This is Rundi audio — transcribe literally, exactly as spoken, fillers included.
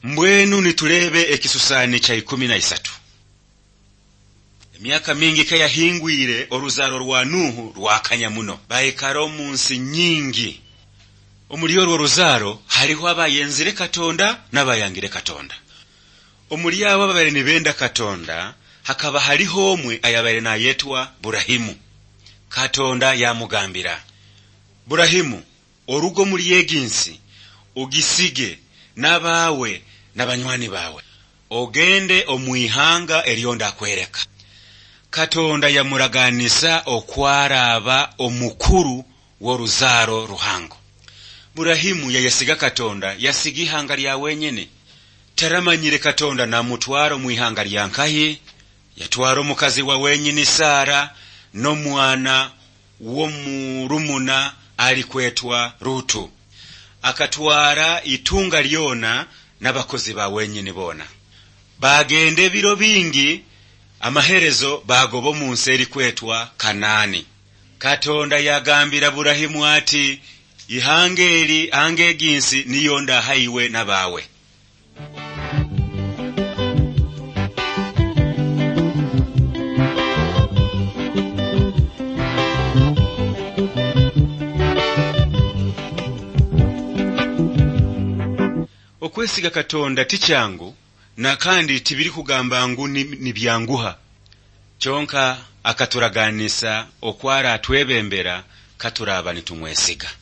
Mbwenu nitulebe ekisusani cha ikumi na isatu. Emyaka mingi kaya hingwire oruzaro rwa Nuhu rwakanya muno. Baikaro munsi nyingi. Omuli orwo ruzaro hariho abayenzire Katonda n'abayangire Katonda. Omuli abo ababaire nibenda Katonda hakaba hariho omwe ayabaire nayetwa Burahimu. Katonda yamugambira, Burahimu, orugo muri yeginsi ogisige n'abawe n'abanywani bawe, ogende omwihanga erionda akwereka. Katonda yamuraganisa okwaraba omukuru w'oruzaro ruhango. Burahimu yayasiga Katonda yasigi ihanga lya wenyene. Taramanyire Katonda na mutwaro mwihanga lya nkaye, yatwaro mukazi wa wenyene Sara no mwana wo murumuna alikwetwa Rutu. Akatwara itunga lyona n'abakozi ba wenyene bona. Bagende biro bingi, amaherezo bagobo mu nseri kwetwa Kanani. Katonda yagambira Burahimu ati, ihangeri angeginsi niyonda haiwe n'abawe. Okwesiga Katonda ticyangu na kandi tibiri kugamba ngu nibyanguha. Chonka akaturaganisa okwara atwebembera katuraba nitumwesiga.